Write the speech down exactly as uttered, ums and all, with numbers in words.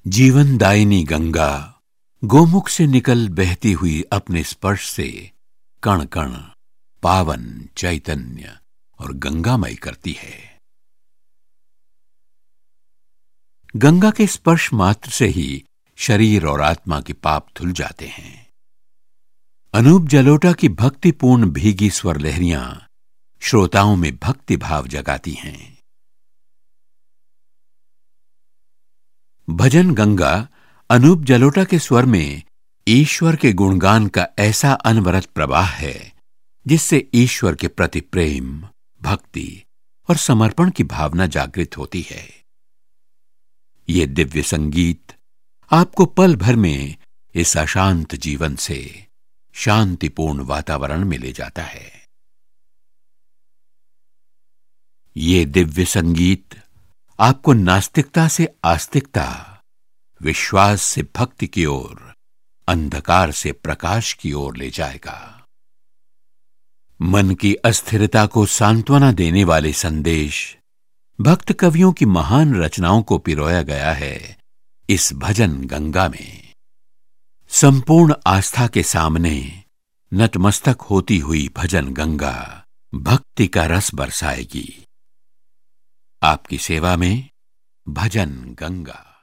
जीवनदायिनी गंगा गोमुख से निकल बहती हुई अपने स्पर्श से कण कण पावन, चैतन्य और गंगामय करती है। गंगा के स्पर्श मात्र से ही शरीर और आत्मा के पाप धुल जाते हैं। अनूप जलोटा की भक्तिपूर्ण भीगी स्वर लहरियां श्रोताओं में भक्ति भाव जगाती हैं। भजन गंगा अनूप जलोटा के स्वर में ईश्वर के गुणगान का ऐसा अनवरत प्रवाह है जिससे ईश्वर के प्रति प्रेम, भक्ति और समर्पण की भावना जागृत होती है। ये दिव्य संगीत आपको पल भर में इस अशांत जीवन से शांतिपूर्ण वातावरण में ले जाता है। ये दिव्य संगीत आपको नास्तिकता से आस्तिकता, विश्वास से भक्ति की ओर, अंधकार से प्रकाश की ओर ले जाएगा। मन की अस्थिरता को सांत्वना देने वाले संदेश भक्त कवियों की महान रचनाओं को पिरोया गया है इस भजन गंगा में। संपूर्ण आस्था के सामने नतमस्तक होती हुई भजन गंगा भक्ति का रस बरसाएगी। आपकी सेवा में भजन गंगा।